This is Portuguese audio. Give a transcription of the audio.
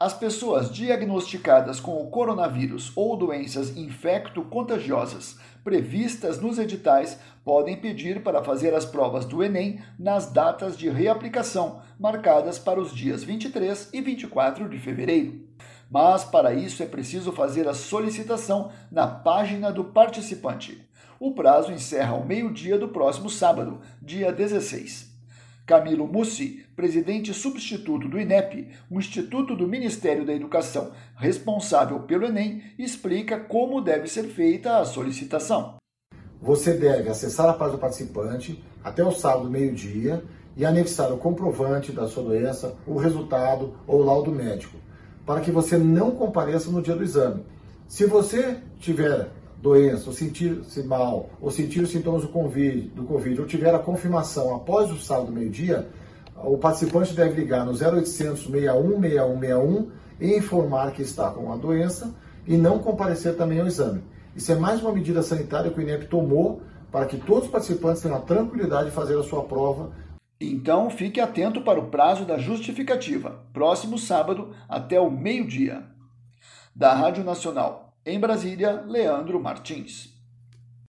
As pessoas diagnosticadas com o coronavírus ou doenças infecto-contagiosas previstas nos editais podem pedir para fazer as provas do Enem nas datas de reaplicação, marcadas para os dias 23 e 24 de fevereiro. Mas, para isso, é preciso fazer a solicitação na página do participante. O prazo encerra ao meio-dia do próximo sábado, dia 16. Camilo Mussi, presidente substituto do INEP, o Instituto do Ministério da Educação responsável pelo Enem, explica como deve ser feita a solicitação. Você deve acessar a página do participante até o sábado, meio-dia, e anexar o comprovante da sua doença, o resultado ou o laudo médico, para que você não compareça no dia do exame. Se você tiver doença, ou sentir-se mal, ou sentir os sintomas do Covid, ou tiver a confirmação após o sábado, meio-dia, o participante deve ligar no 0800 61 61 61 e informar que está com a doença e não comparecer também ao exame. Isso é mais uma medida sanitária que o INEP tomou para que todos os participantes tenham a tranquilidade de fazer a sua prova. Então, fique atento para o prazo da justificativa, próximo sábado, até o meio-dia. Da Rádio Nacional, em Brasília, Leandro Martins.